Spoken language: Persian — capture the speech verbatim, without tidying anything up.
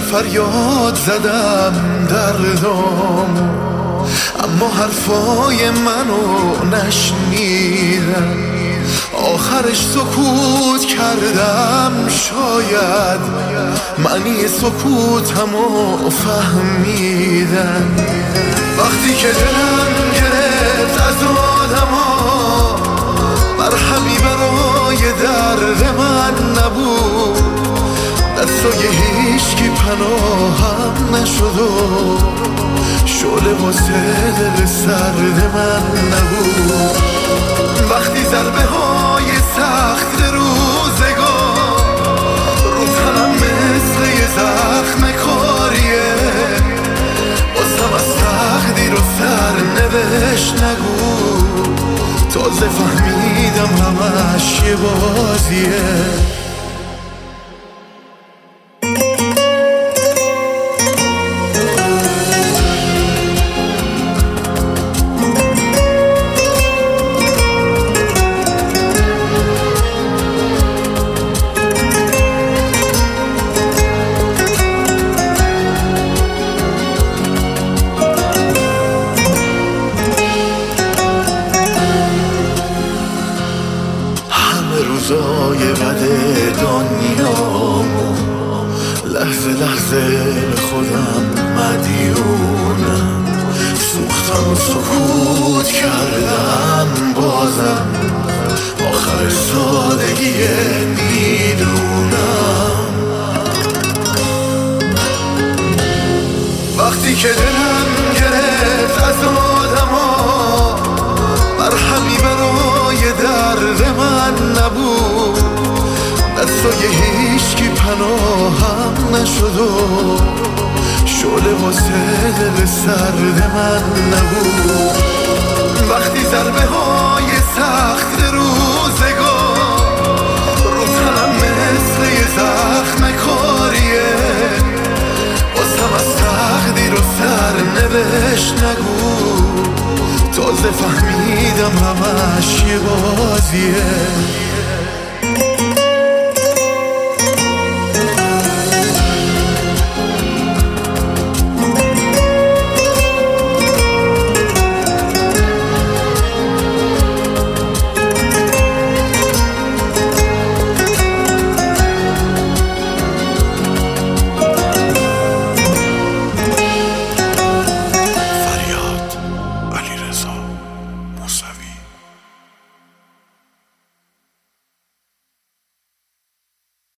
فریاد زدم دردم، اما حرفای منو نشنیدن. آخرش سکوت کردم، شاید معنی سکوتمو فهمیدن. وقتی که دلم گرفت از آدما، مرهمی برای درد من نبود. دستای هیچکی پناهم نشد و شعله واسه دل سرد من نبود. وقتی ضربه های سخت روزگار رو تنم مثل یه زخم کاریه، بازم از تقدیر و سرنوشت نگو. تازه فهمیدم همش یه بازیه. روزای بد دنیامو لحظه لحظه به خودم مدیونم. سوختم و سکوت کردم، بازم آخر سادگیه میدونم. وقتی که دلم گرفت از آدما، مرهمی برای درد من نبود. دستای هیچکی پناهم نشد و شعله واسه دل سرد من نبود. وقتی ضربه های سخت روزگار رو تنم مثل یه زخم کاریه، بازم از تقدیر و سرنوشت نگو. تازه فهمیدم همش یه بازیه.